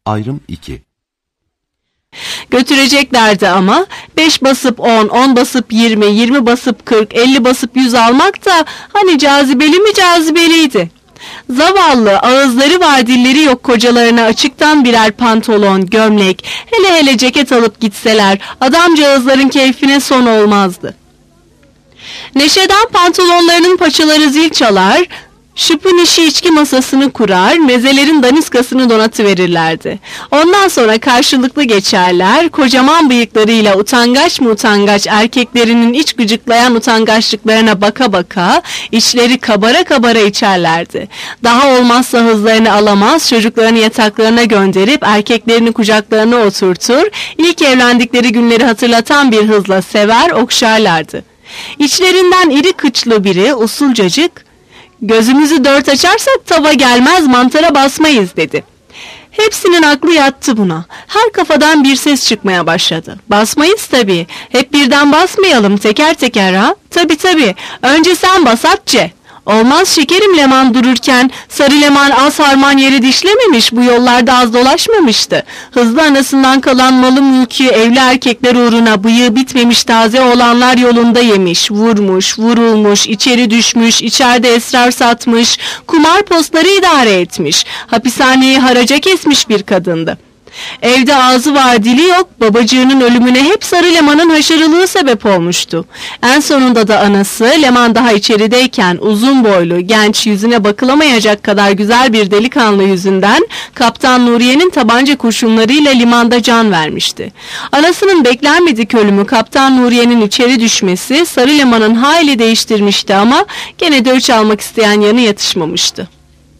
Ayrım 2. Götüreceklerdi ama 5 basıp 10, 10 basıp 20, 20 basıp 40, 50 basıp 100 almak da hani cazibeli mi cazibeliydi. Zavallı, ağızları var dilleri yok kocalarına açıktan birer pantolon, gömlek, hele hele ceket alıp gitseler adamcağızların keyfine son olmazdı. Neşeden pantolonlarının paçaları zil çalar, şıpın işi içki masasını kurar, mezelerin daniskasını donatıverirlerdi. Ondan sonra karşılıklı geçerler, kocaman bıyıklarıyla utangaç mı utangaç erkeklerinin iç gıcıklayan utangaçlıklarına baka baka, içleri kabara kabara içerlerdi. Daha olmazsa hızlarını alamaz, çocuklarını yataklarına gönderip erkeklerini kucaklarına oturtur, ilk evlendikleri günleri hatırlatan bir hızla sever, okşarlardı. İçlerinden iri kıçlı biri usulcacık, "Gözümüzü dört açarsak tava gelmez, mantara basmayız," dedi. Hepsinin aklı yattı buna. Her kafadan bir ses çıkmaya başladı. "Basmayız tabii. Hep birden basmayalım, teker teker ha." Tabii. Önce sen bas Hatice." "Olmaz şekerim, Leman dururken. Sarı Leman az harman yeri dişlememiş, bu yollarda az dolaşmamıştı. Hızlı anasından kalan malı mülkü evli erkekler uğruna bıyığı bitmemiş taze olanlar yolunda yemiş, vurmuş, vurulmuş, içeri düşmüş, içeride esrar satmış, kumar postları idare etmiş, hapishaneyi haraca kesmiş bir kadındı. Evde ağzı var dili yok, babacığının ölümüne hep Sarı Leman'ın haşarılığı sebep olmuştu. En sonunda da anası Leman daha içerideyken uzun boylu, genç, yüzüne bakılamayacak kadar güzel bir delikanlı yüzünden Kaptan Nuriye'nin tabanca kurşunlarıyla limanda can vermişti. Anasının beklenmedik ölümü Kaptan Nuriye'nin içeri düşmesi Sarı Leman'ın hayli değiştirmişti ama gene de öç almak isteyen yanı yatışmamıştı.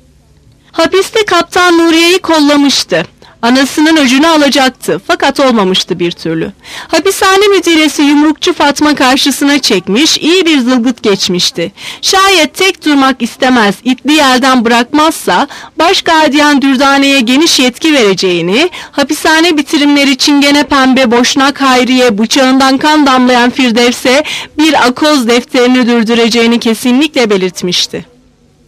Hapiste Kaptan Nuriye'yi kollamıştı. Anasının öcünü alacaktı fakat olmamıştı bir türlü. Hapishane müdiresi yumrukçu Fatma karşısına çekmiş, iyi bir zılgıt geçmişti. Şayet tek durmak istemez, itliği elden bırakmazsa baş gardiyan Dürdane'ye geniş yetki vereceğini, hapishane bitirimleri Çingene Pembe, Boşnak Hayriye, bıçağından kan damlayan Firdevs'e bir akoz defterini dürdüreceğini kesinlikle belirtmişti.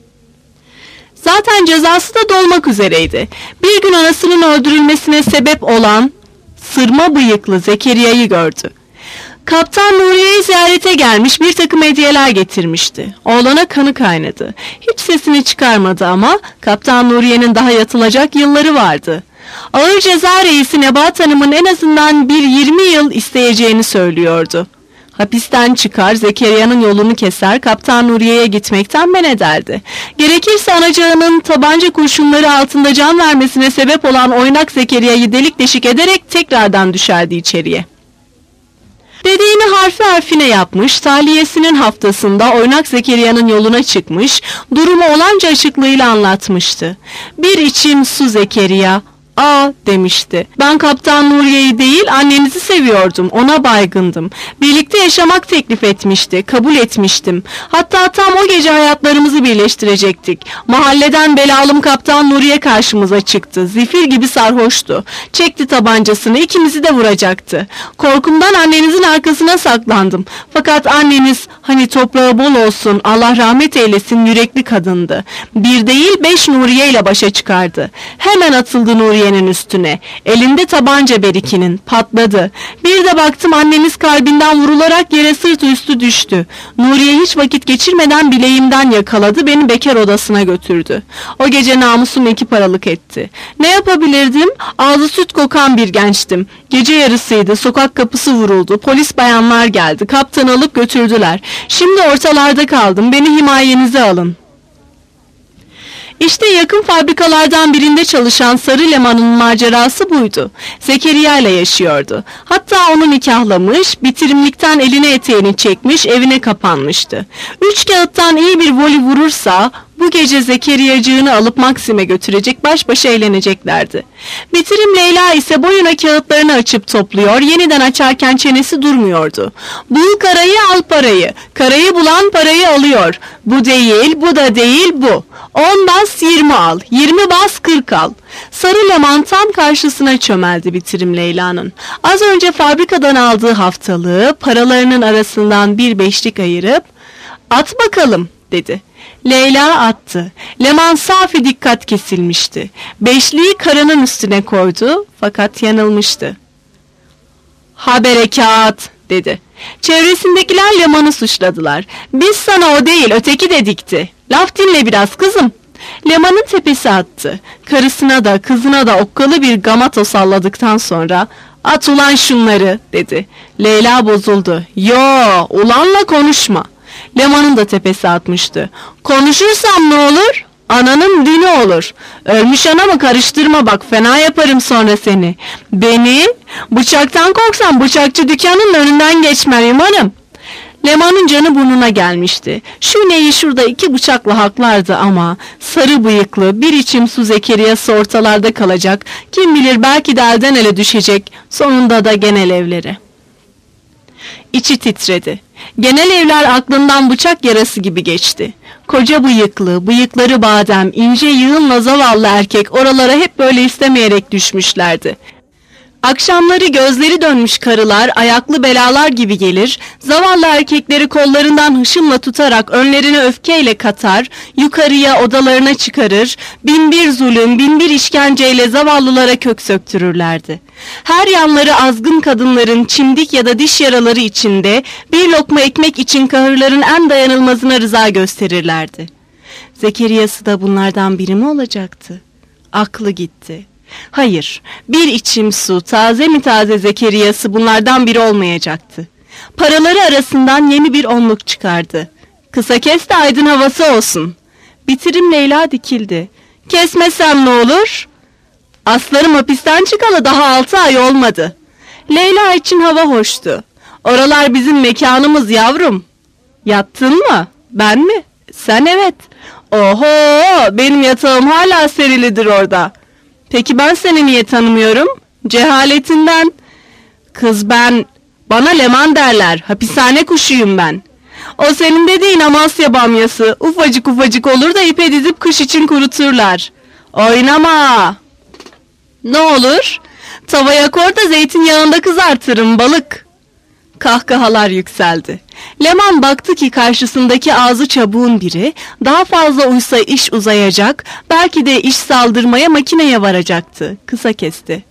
Zaten cezası da dolmak üzereydi. Bir gün anasının öldürülmesine sebep olan sırma bıyıklı Zekeriya'yı gördü. Kaptan Nuriye'yi ziyarete gelmiş, bir takım hediyeler getirmişti. Oğlana kanı kaynadı. Hiç sesini çıkarmadı ama Kaptan Nuriye'nin daha yatılacak yılları vardı. Ağır ceza reisi Nebahat Hanım'ın en azından bir 20 yıl isteyeceğini söylüyordu. Hapisten çıkar, Zekeriya'nın yolunu keser, Kaptan Nuriye'ye gitmekten men ederdi. Gerekirse anacığının tabanca kurşunları altında can vermesine sebep olan oynak Zekeriya'yı delik deşik ederek tekrardan düşerdi içeriye. Dediğini harfi harfine yapmış, tahliyesinin haftasında oynak Zekeriya'nın yoluna çıkmış, durumu olanca açıklığıyla anlatmıştı. "Bir içim su Zekeriya, demişti. Ben Kaptan Nuriye'yi değil annenizi seviyordum, ona baygındım. Birlikte yaşamak teklif etmişti, kabul etmiştim. Hatta tam o gece hayatlarımızı birleştirecektik. Mahalleden belalım Kaptan Nuriye karşımıza çıktı. Zifir gibi sarhoştu. Çekti tabancasını, ikimizi de vuracaktı. Korkumdan annenizin arkasına saklandım. Fakat anneniz, hani toprağı bol olsun, Allah rahmet eylesin, yürekli kadındı. Bir değil 5 Nuriye ile başa çıkardı. Hemen atıldı Nuriye'nin üstüne. Elinde tabanca berikinin, patladı. Bir de baktım anneniz kalbinden vurularak yere sırt üstü düştü. Nuriye hiç vakit geçirmeden bileğimden yakaladı, beni bekar odasına götürdü. O gece namusum 2 paralık etti. Ne yapabilirdim? Ağzı süt kokan bir gençtim. Gece yarısıydı, sokak kapısı vuruldu, polis bayanlar geldi, kaptanı alıp götürdüler. Şimdi ortalarda kaldım, beni himayenize alın." İşte yakın fabrikalardan birinde çalışan Sarı Leman'ın macerası buydu. Zekeriya ile yaşıyordu. Hatta onu nikahlamış, bitirimlikten eline eteğini çekmiş, evine kapanmıştı. 3 kağıttan iyi bir voli vurursa bu gece Zekeriyacığını alıp Maksim'e götürecek, baş başa eğleneceklerdi. Bitirim Leyla ise boyuna kağıtlarını açıp topluyor, yeniden açarken çenesi durmuyordu. "Bul karayı, al parayı. Karayı bulan parayı alıyor. Bu değil, bu da değil, bu. 10 bas 20 al, 20 bas 40 al." Sarı Leman tam karşısına çömeldi bitirim Leyla'nın. Az önce fabrikadan aldığı haftalığı paralarının arasından bir 5'lik ayırıp "At bakalım," dedi. Leyla attı. Leman safi dikkat kesilmişti. Beşliği karanın üstüne koydu fakat yanılmıştı. "Ha berekat," dedi. Çevresindekiler Leman'ı suçladılar. "Biz sana o değil öteki dedikti. Laf dinle biraz kızım." Leman'ın tepesi attı. Karısına da kızına da okkalı bir gamato salladıktan sonra "At ulan şunları," dedi. Leyla bozuldu. "Yo, ulanla konuşma." Leman'ın da tepesi atmıştı. "Konuşursam ne olur? Ananın dini olur. Ölmüş anamı karıştırma bak, fena yaparım sonra seni." "Beni? Bıçaktan korksam bıçakçı dükkanının önünden geçmem hanım." Leman'ın canı burnuna gelmişti. Şu neyi şurada 2 bıçakla haklardı ama sarı bıyıklı bir içim su Zekeriya'sı ortalarda kalacak. Kim bilir belki de elden ele düşecek. Sonunda da genel evleri. İçi titredi. Genel evler aklından bıçak yarası gibi geçti. Koca bıyıklı, bıyıkları badem, ince yığınla zavallı erkek oralara hep böyle istemeyerek düşmüşlerdi. Akşamları gözleri dönmüş karılar ayaklı belalar gibi gelir, zavallı erkekleri kollarından hışımla tutarak önlerine öfkeyle katar, yukarıya odalarına çıkarır, binbir zulüm, binbir işkenceyle zavallılara kök söktürürlerdi. Her yanları azgın kadınların çimdik ya da diş yaraları içinde bir lokma ekmek için kahırların en dayanılmazına rıza gösterirlerdi. Zekeriya'sı da bunlardan biri mi olacaktı? Aklı gitti. Hayır, bir içim su, taze mi taze Zekeriya'sı bunlardan biri olmayacaktı. Paraları arasından yeni bir onluk çıkardı. "Kısa kes de aydın havası olsun." Bitirim Leyla dikildi. "Kesmesem ne olur?" "Aslarım hapisten çıkalı daha 6 ay olmadı." Leyla için hava hoştu. "Oralar bizim mekanımız yavrum." "Yattın mı?" "Ben mi?" "Sen evet." "Oho, benim yatağım hala serilidir orada." "Peki ben seni niye tanımıyorum?" "Cehaletinden." "Kız bana Leman derler, hapishane kuşuyum ben." "O senin dediğin Amasya bamyası, ufacık ufacık olur da ipe dizip kış için kuruturlar." "Oynama." "Ne olur?" "Tavaya koy da zeytinyağında kızartırım balık." Kahkahalar yükseldi. Leman baktı ki karşısındaki ağzı çabuğun biri daha fazla uysa iş uzayacak, belki de iş saldırmaya makineye varacaktı. Kısa kesti.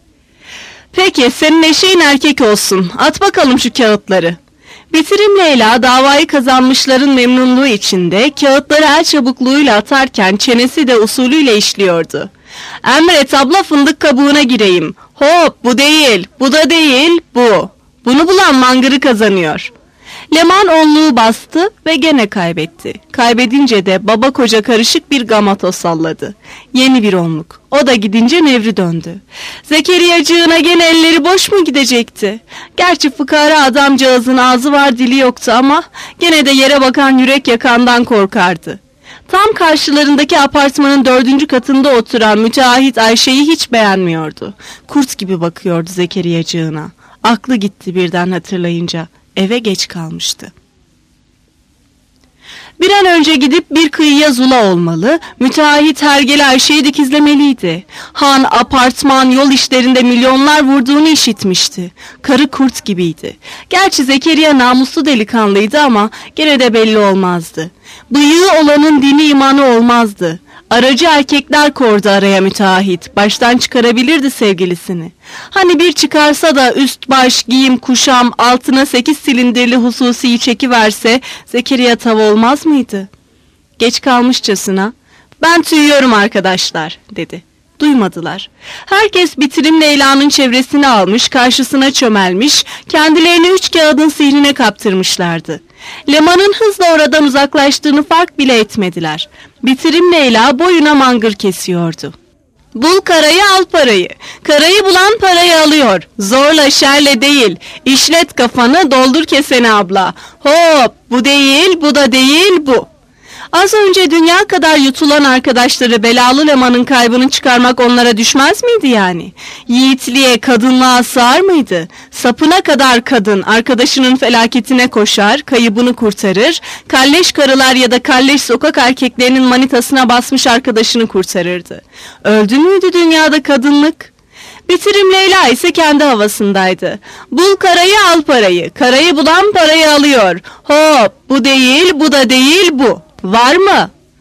"Peki senin eşeğin erkek olsun, at bakalım şu kağıtları." Bitirim Leyla davayı kazanmışların memnunluğu içinde kağıtları el çabukluğuyla atarken çenesi de usulüyle işliyordu. "Emret abla, fındık kabuğuna gireyim. Hop, bu değil, bu da değil, bu. Bunu bulan mangırı kazanıyor." Leman onluğu bastı ve gene kaybetti. Kaybedince de baba koca karışık bir gamato salladı. Yeni bir onluk. O da gidince nevri döndü. Zekeriyacığına gene elleri boş mu gidecekti? Gerçi fıkara adamcağızın ağzı var dili yoktu ama gene de yere bakan yürek yakandan korkardı. Tam karşılarındaki apartmanın 4. katında oturan müteahhit Ayşe'yi hiç beğenmiyordu. Kurt gibi bakıyordu Zekeriyacığına. Aklı gitti birden hatırlayınca. Eve geç kalmıştı. Bir an önce gidip bir kıyıya zula olmalı, müteahhit hergele Ayşe'yi dikizlemeliydi. Han, apartman, yol işlerinde milyonlar vurduğunu işitmişti. Karı kurt gibiydi. Gerçi Zekeriya namuslu delikanlıydı ama gene de belli olmazdı. Bıyığı olanın dini imanı olmazdı. Aracı erkekler kordu araya müteahhit. Baştan çıkarabilirdi sevgilisini. Hani bir çıkarsa da üst baş, giyim, kuşam, altına 8 silindirli hususiyi çekiverse Zekeriya tav olmaz mıydı? Geç kalmışçasına "Ben tüyüyorum arkadaşlar," dedi. Duymadılar. Herkes bitirim Leyla'nın çevresini almış, karşısına çömelmiş, kendilerini 3 kağıdın sihrine kaptırmışlardı. Leman'ın hızla oradan uzaklaştığını fark bile etmediler. Bitirim Leyla boyuna mangır kesiyordu. "Bul karayı, al parayı. Karayı bulan parayı alıyor. Zorla şerle değil. İşlet kafanı, doldur keseni abla. Hop, bu değil, bu da değil, bu." Az önce dünya kadar yutulan arkadaşları belalı Leman'ın kaybını çıkarmak onlara düşmez miydi yani? Yiğitliğe, kadınlığa sığar mıydı? Sapına kadar kadın arkadaşının felaketine koşar, kaybını kurtarır, kalleş karılar ya da kalleş sokak erkeklerinin manitasına basmış arkadaşını kurtarırdı. Öldü müydü dünyada kadınlık? Bitirim Leyla ise kendi havasındaydı. "Bul karayı, al parayı. Karayı bulan parayı alıyor. Hop, bu değil, bu da değil, bu. Var mı?"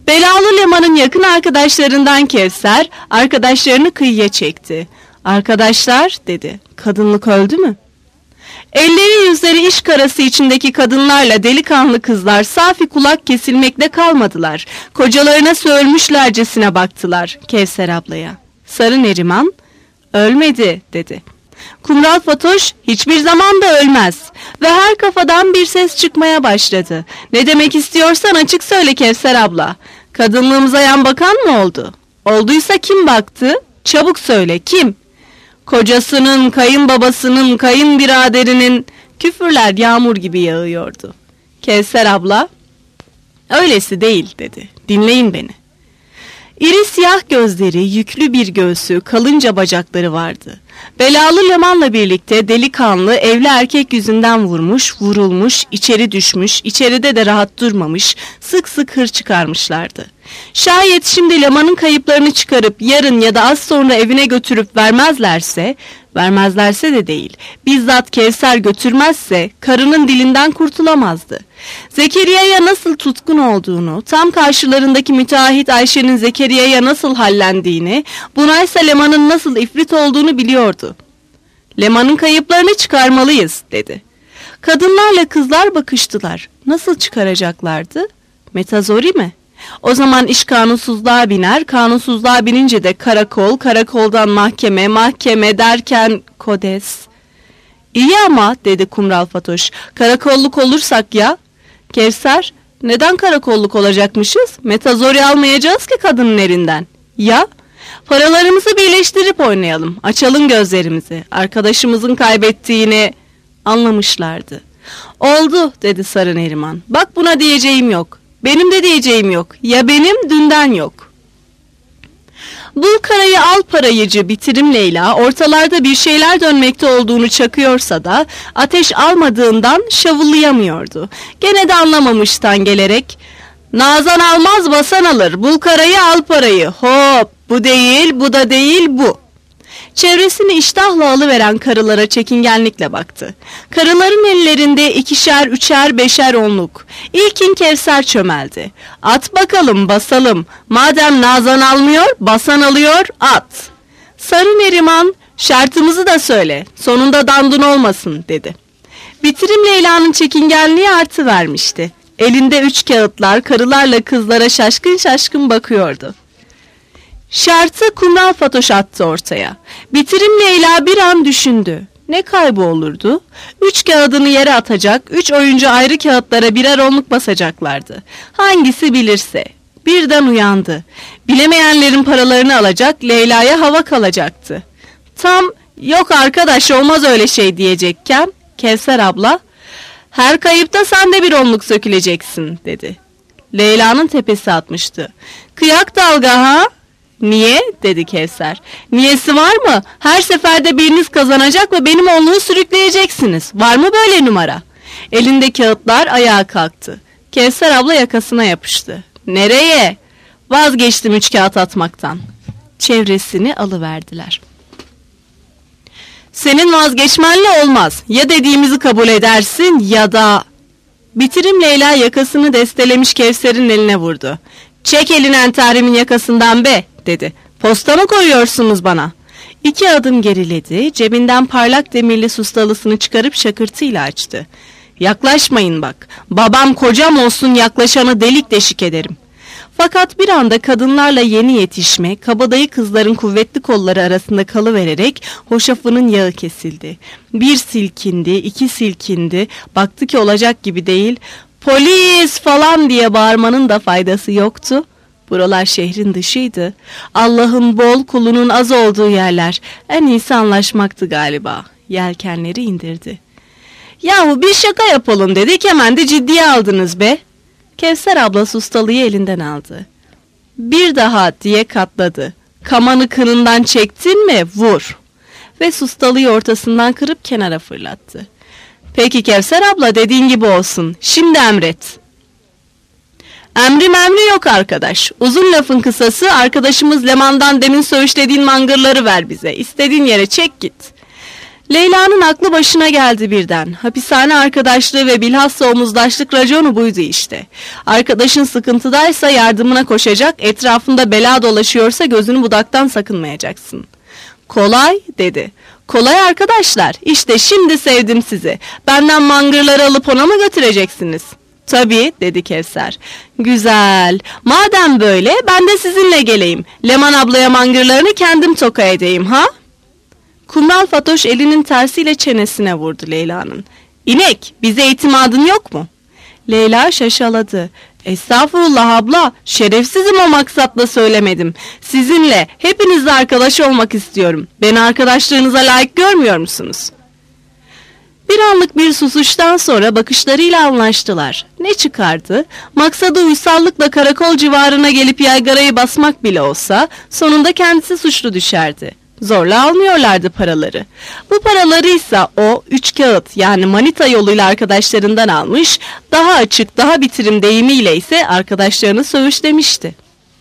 Belalı Leman'ın yakın arkadaşlarından Kevser arkadaşlarını kıyıya çekti. Arkadaşlar dedi, kadınlık öldü mü? Elleri yüzleri iş karası içindeki kadınlarla delikanlı kızlar safi kulak kesilmekle kalmadılar. Kocalarına söylmüşlercesine baktılar Kevser ablaya. Sarı Neriman, ölmedi dedi. Kumral Fatoş hiçbir zaman da ölmez. Ve her kafadan bir ses çıkmaya başladı. Ne demek istiyorsan açık söyle Kevser abla. Kadınlığımıza yan bakan mı oldu? Olduysa kim baktı? Çabuk söyle, kim? Kocasının, kayınbabasının, kayınbiraderinin. Küfürler yağmur gibi yağıyordu. Kevser abla, öylesi değil dedi. Dinleyin beni. İri siyah gözleri, yüklü bir göğsü, kalınca bacakları vardı. Belalı Leman'la birlikte delikanlı evli erkek yüzünden vurulmuş, içeri düşmüş, içeride de rahat durmamış, sık sık hır çıkarmışlardı. Şayet şimdi Leman'ın kayıplarını çıkarıp yarın ya da az sonra evine götürüp vermezlerse de değil, bizzat Kevser götürmezse karının dilinden kurtulamazdı. Zekeriya'ya nasıl tutkun olduğunu, tam karşılarındaki müteahhit Ayşe'nin Zekeriya'ya nasıl hallendiğini, bunaysa Leman'ın nasıl ifrit olduğunu biliyordu. Leman'ın kayıplarını çıkarmalıyız dedi. Kadınlarla kızlar bakıştılar. Nasıl çıkaracaklardı? Metazori mi? O zaman iş kanunsuzluğa biner, kanunsuzluğa binince de karakol, karakoldan mahkeme, mahkeme derken kodes. İyi ama dedi Kumral Fatoş, karakolluk olursak ya? Kevser, neden karakolluk olacakmışız? Metazori almayacağız ki kadının elinden. Ya? Paralarımızı birleştirip oynayalım, açalım gözlerimizi. Arkadaşımızın kaybettiğini anlamışlardı. Oldu dedi Sarı Neriman. Bak buna diyeceğim yok. Benim de diyeceğim yok. Ya benim dünden yok. Bul karayı al parayıcı bitirim Leyla ortalarda bir şeyler dönmekte olduğunu çakıyorsa da ateş almadığından şavullayamıyordu. Gene de anlamamıştan gelerek Nazan almaz basan alır, bul karayı al parayı, hop bu değil bu da değil bu. Çevresini iştahla alıveren karılara çekingenlikle baktı. Karıların ellerinde 2'şer, 3'er, 5'er onluk. İlkin Kevser çömeldi. At bakalım basalım. Madem Nazan almıyor, basan alıyor, at. Sarı Neriman, şartımızı da söyle. Sonunda dandun olmasın dedi. Bitirim Leyla'nın çekingenliği artı vermişti. Elinde 3 kağıtlar karılarla kızlara şaşkın şaşkın bakıyordu. Şartı Kumral Fatoş attı ortaya. Bitirim Leyla bir an düşündü. Ne kaybı olurdu? 3 kağıdını yere atacak, 3 oyuncu ayrı kağıtlara birer onluk basacaklardı. Hangisi bilirse. Birden uyandı. Bilemeyenlerin paralarını alacak, Leyla'ya hava kalacaktı. Tam yok arkadaş olmaz öyle şey diyecekken Kevser abla her kayıpta sen de bir onluk söküleceksin dedi. Leyla'nın tepesi atmıştı. Kıyak dalga ha? Niye? dedi Kevser. Niyesi var mı? Her seferde biriniz kazanacak ve benim onluğu sürükleyeceksiniz. Var mı böyle numara? Elinde kağıtlar ayağa kalktı. Kevser abla yakasına yapıştı. Nereye? Vazgeçtim 3 kağıt atmaktan. Çevresini alıverdiler. Senin vazgeçmenle olmaz. Ya dediğimizi kabul edersin ya da... Bitirim Leyla yakasını destelemiş Kevser'in eline vurdu. Çek elini entarimin yakasından be dedi. Posta mı koyuyorsunuz bana? 2 adım geriledi, cebinden parlak demirli sustalısını çıkarıp şakırtıyla açtı. Yaklaşmayın bak, babam kocam olsun yaklaşanı delik deşik ederim. Fakat bir anda kadınlarla yeni yetişme, kabadayı kızların kuvvetli kolları arasında kalıvererek hoşafının yağı kesildi. Bir silkindi, 2 silkindi, baktı ki olacak gibi değil, polis falan diye bağırmanın da faydası yoktu. Buralar şehrin dışıydı. Allah'ın bol kulunun az olduğu yerler. En iyisi anlaşmaktı galiba. Yelkenleri indirdi. Yahu bir şaka yapalım dedik hemen de ciddiye aldınız be. Kevser abla sustalıyı elinden aldı. Bir daha diye katladı. Kamanı kınından çektin mi vur. Ve sustalıyı ortasından kırıp kenara fırlattı. Peki Kevser abla dediğin gibi olsun. Şimdi emret. Emri yok arkadaş. Uzun lafın kısası arkadaşımız Leman'dan demin söğüşlediğin mangırları ver bize. İstediğin yere çek git. Leyla'nın aklı başına geldi birden. Hapishane arkadaşlığı ve bilhassa omuzdaşlık raconu buydu işte. Arkadaşın sıkıntıdaysa yardımına koşacak, etrafında bela dolaşıyorsa gözünü budaktan sakınmayacaksın. Kolay dedi. Kolay arkadaşlar, işte şimdi sevdim sizi. Benden mangırları alıp ona mı götüreceksiniz? Tabii dedi Kevser. Güzel. Madem böyle ben de sizinle geleyim. Leman ablaya mangırlarını kendim toka edeyim ha? Kumral Fatoş elinin tersiyle çenesine vurdu Leyla'nın. İnek, bize itimadın yok mu? Leyla şaşaladı. Estağfurullah abla, şerefsizim, o maksatla söylemedim. Sizinle, hepinizle arkadaş olmak istiyorum. Beni arkadaşlığınıza layık görmüyor musunuz? Bir anlık bir susuştan sonra bakışlarıyla anlaştılar. Ne çıkardı? Maksadı uysallıkla karakol civarına gelip yaygarayı basmak bile olsa sonunda kendisi suçlu düşerdi. Zorla almıyorlardı paraları. Bu paraları ise o 3 kağıt yani manita yoluyla arkadaşlarından almış, daha açık, daha bitirim deyimiyle ise arkadaşlarını söğüşlemişti.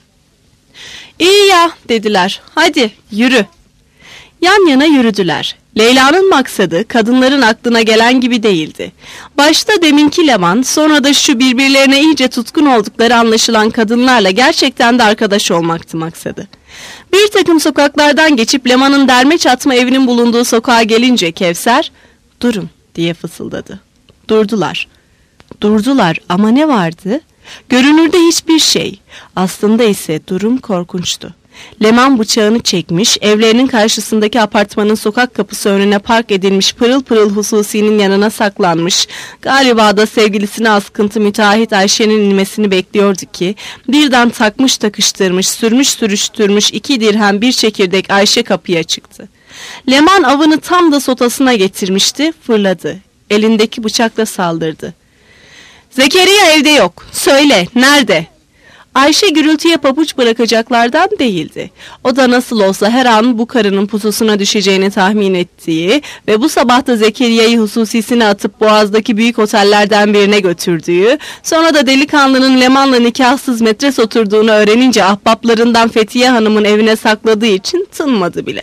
İyi ya dediler, hadi yürü. Yan yana yürüdüler. Leyla'nın maksadı kadınların aklına gelen gibi değildi. Başta deminki Leman, sonra da şu birbirlerine iyice tutkun oldukları anlaşılan kadınlarla gerçekten de arkadaş olmaktı maksadı. Bir takım sokaklardan geçip Leman'ın derme çatma evinin bulunduğu sokağa gelince Kevser, "Durun," diye fısıldadı. Durdular. Durdular ama ne vardı? Görünürde hiçbir şey. Aslında ise durum korkunçtu. Leman bıçağını çekmiş, evlerinin karşısındaki apartmanın sokak kapısı önüne park edilmiş pırıl pırıl Hususi'nin yanına saklanmış. Galiba da sevgilisine askıntı müteahhit Ayşe'nin inmesini bekliyordu ki birden takmış takıştırmış, sürmüş sürüştürmüş 2 dirhem bir çekirdek Ayşe kapıya çıktı. Leman avını tam da sotasına getirmişti, fırladı. Elindeki bıçakla saldırdı. "Zekeriya evde yok. Söyle, nerede?" Ayşe gürültüye pabuç bırakacaklardan değildi. O da nasıl olsa her an bu karının pususuna düşeceğini tahmin ettiği ve bu sabah da Zekeriya'yı hususisine atıp Boğaz'daki büyük otellerden birine götürdüğü, sonra da delikanlının Leman'la nikahsız metres oturduğunu öğrenince ahbaplarından Fethiye Hanım'ın evine sakladığı için tınmadı bile.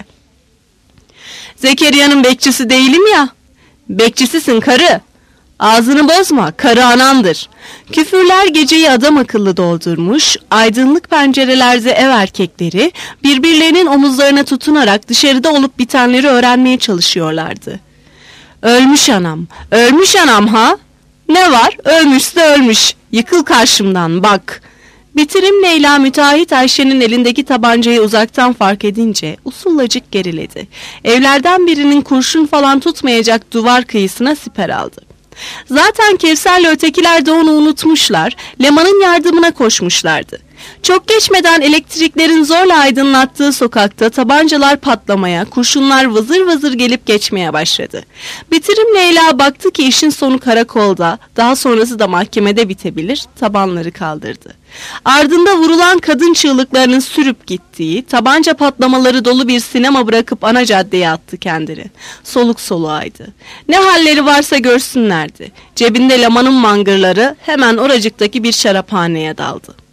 "Zekeriya'nın bekçisi değilim ya." "Bekçisisin karı. Ağzını bozma, karı anandır." Küfürler geceyi adam akıllı doldurmuş, aydınlık pencerelerde ev erkekleri birbirlerinin omuzlarına tutunarak dışarıda olup bitenleri öğrenmeye çalışıyorlardı. "Ölmüş anam, ölmüş anam ha? Ne var, ölmüşse ölmüş, yıkıl karşımdan bak." Bitirim Leyla müteahhit Ayşe'nin elindeki tabancayı uzaktan fark edince usullacık geriledi. Evlerden birinin kurşun falan tutmayacak duvar kıyısına siper aldı. Zaten Kevser'le ötekiler de onu unutmuşlar, Leman'ın yardımına koşmuşlardı. Çok geçmeden elektriklerin zorla aydınlattığı sokakta tabancalar patlamaya, kurşunlar vızır vızır gelip geçmeye başladı. Bitirim Leyla baktı ki işin sonu karakolda, daha sonrası da mahkemede bitebilir, tabanları kaldırdı. Ardında vurulan kadın çığlıklarının sürüp gittiği, tabanca patlamaları dolu bir sinema bırakıp ana caddeye attı kendini. Soluk soluğaydı. Ne halleri varsa görsünlerdi. Cebinde Leman'ın mangırları hemen oracıktaki bir şaraphaneye daldı.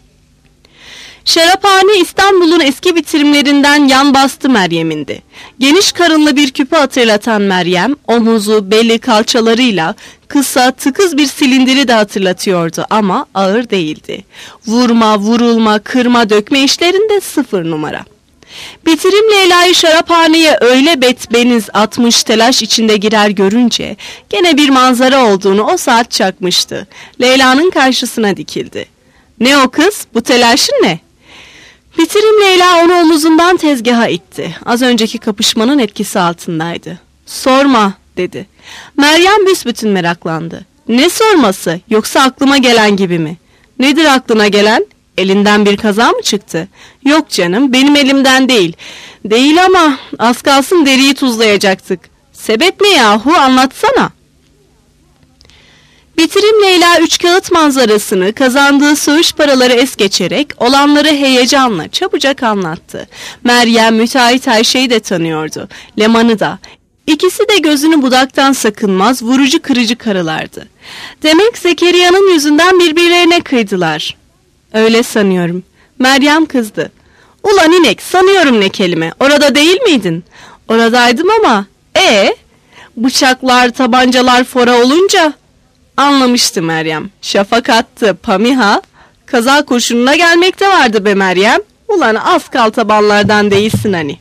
Şaraphane İstanbul'un eski bitirimlerinden yan bastı Meryem'indi. Geniş karınlı bir küpe hatırlatan Meryem, omuzu, beli, kalçalarıyla kısa, tıkız bir silindiri de hatırlatıyordu ama ağır değildi. Vurma, vurulma, kırma, dökme işlerinde 0 numara. Bitirim Leyla'yı şaraphaneye öyle betbeniz atmış telaş içinde girer görünce gene bir manzara olduğunu o saat çakmıştı. Leyla'nın karşısına dikildi. "Ne o kız? Bu telaşın ne?" Bitirim Leyla onu omuzundan tezgaha itti. Az önceki kapışmanın etkisi altındaydı. "Sorma," dedi. Meryem büsbütün meraklandı. "Ne sorması? Yoksa aklıma gelen gibi mi?" "Nedir aklına gelen? Elinden bir kaza mı çıktı?" "Yok canım, benim elimden değil." "Değil ama az kalsın deriyi tuzlayacaktık." "Sebep ne yahu, anlatsana." Bitirim Leyla 3 kağıt manzarasını, kazandığı söğüş paraları es geçerek olanları heyecanla çabucak anlattı. Meryem müteahhit Ayşe'yi de tanıyordu, Leman'ı da. İkisi de gözünü budaktan sakınmaz, vurucu kırıcı karılardı. Demek Zekeriya'nın yüzünden birbirlerine kıydılar. "Öyle sanıyorum." Meryem kızdı. "Ulan inek, sanıyorum ne kelime, orada değil miydin?" "Oradaydım ama Bıçaklar, tabancalar fora olunca? Anlamıştı Meryem. Şafak attı, Pamiha. Kaza kurşununa gelmekte vardı be Meryem. Ulan az kal tabanlardan değilsin hani.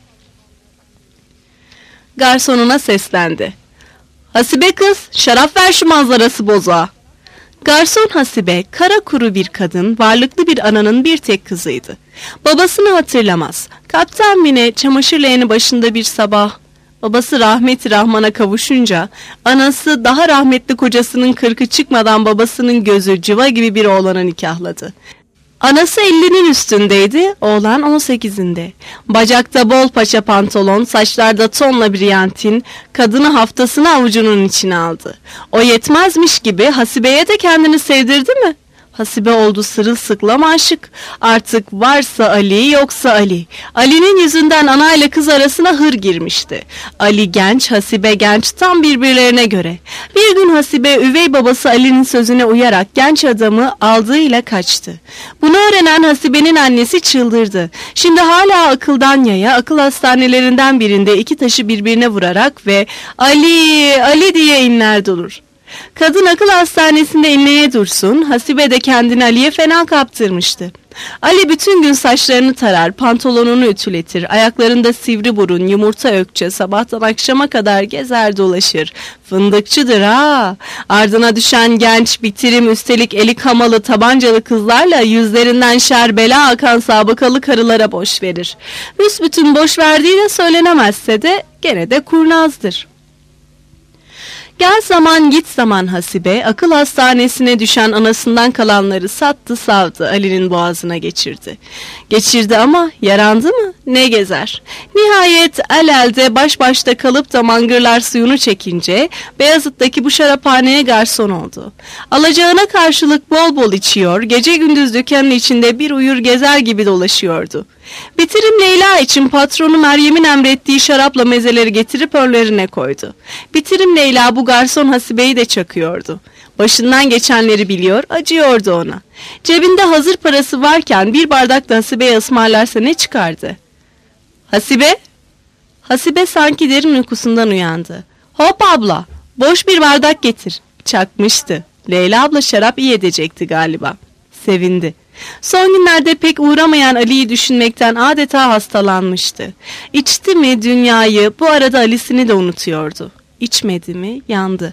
Garsonuna seslendi. Hasibe kız, şarap ver şu manzarası bozuğa. Garson Hasibe, kara kuru bir kadın, varlıklı bir ananın bir tek kızıydı. Babasını hatırlamaz. Kaptan Mine çamaşır leğeni başında bir sabah, babası rahmeti rahmana kavuşunca, anası daha rahmetli kocasının 40'ı çıkmadan babasının gözü cıva gibi bir oğlana nikahladı. Anası 50'nin üstündeydi, oğlan 18'inde. Bacakta bol paça pantolon, saçlarda tonla briyantin, kadını haftasını avucunun içine aldı. O yetmezmiş gibi Hasibe'ye de kendini sevdirdi mi? Hasibe oldu sırılsıklam aşık. Artık varsa Ali, yoksa Ali. Ali'nin yüzünden ana ile kız arasına hır girmişti. Ali genç, Hasibe genç, tam birbirlerine göre. Bir gün Hasibe üvey babası Ali'nin sözüne uyarak genç adamı aldığıyla kaçtı. Bunu öğrenen Hasibe'nin annesi çıldırdı. Şimdi hala akıldan yaya, akıl hastanelerinden birinde iki taşı birbirine vurarak ve Ali, Ali diye inler durur. Kadın akıl hastanesinde inleye dursun, Hasibe de kendini Ali'ye fena kaptırmıştı. Ali bütün gün saçlarını tarar, pantolonunu ütületir, ayaklarında sivri burun, yumurta ökçe, sabahtan akşama kadar gezer dolaşır. Fındıkçıdır ha! Ardına düşen genç, bitirim, üstelik eli kamalı, tabancalı kızlarla yüzlerinden şer bela akan sabıkalı karılara boş verir. Büsbütün boş verdiği de söylenemezse de gene de kurnazdır. Gel zaman git zaman Hasibe, akıl hastanesine düşen anasından kalanları sattı savdı, Ali'nin boğazına geçirdi. Geçirdi ama yarandı mı? Ne gezer? Nihayet el elde baş başta kalıp da mangırlar suyunu çekince Beyazıt'taki bu şaraphaneye garson oldu. Alacağına karşılık bol bol içiyor, gece gündüz dükkanın içinde bir uyur gezer gibi dolaşıyordu. Bitirim Leyla için patronu Meryem'in emrettiği şarapla mezeleri getirip önlerine koydu. Bitirim Leyla bu garson Hasibe'yi de çakıyordu. Başından geçenleri biliyor, acıyordu ona. Cebinde hazır parası varken bir bardak da Hasibe'ye ısmarlarsa ne çıkardı? Hasibe? Hasibe sanki derin uykusundan uyandı. Hop abla, boş bir bardak getir. Çakmıştı. Leyla abla şarap iyi edecekti galiba. Sevindi. Son günlerde pek uğramayan Ali'yi düşünmekten adeta hastalanmıştı. İçti mi dünyayı, bu arada Ali'sini de unutuyordu. İçmedi mi yandı.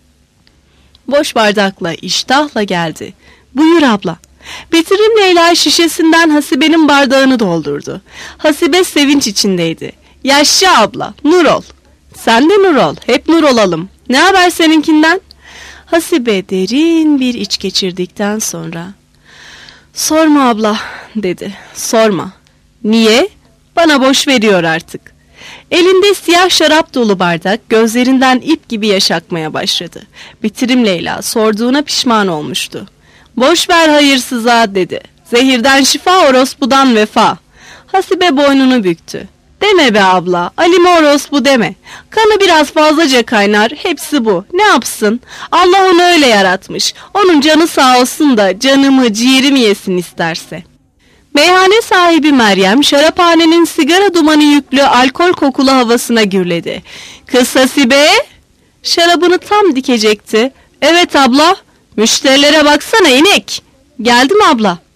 Boş bardakla iştahla geldi. Buyur abla. Bitirim Leyla şişesinden Hasibe'nin bardağını doldurdu. Hasibe sevinç içindeydi. Yaşa abla, nur ol. Sen de nur ol, hep nur olalım. Ne haber seninkinden? Hasibe derin bir iç geçirdikten sonra... Sorma abla dedi. Sorma. Niye? Bana boş veriyor artık. Elinde siyah şarap dolu bardak gözlerinden ip gibi yaş akmaya başladı. Bitirim Leyla sorduğuna pişman olmuştu. Boş ver hayırsıza dedi. Zehirden şifa, orospudan vefa. Hasibe boynunu büktü. Deme be abla, Ali'me orospu deme. Kanı biraz fazlaca kaynar, hepsi bu. Ne yapsın? Allah onu öyle yaratmış. Onun canı sağ olsun da canımı, ciğerimi yesin isterse. Meyhane sahibi Meryem, şaraphanenin sigara dumanı yüklü alkol kokulu havasına gürledi. Kız Hasibe, şarabını tam dikecekti. Evet abla, müşterilere baksana inek. Geldi mi abla?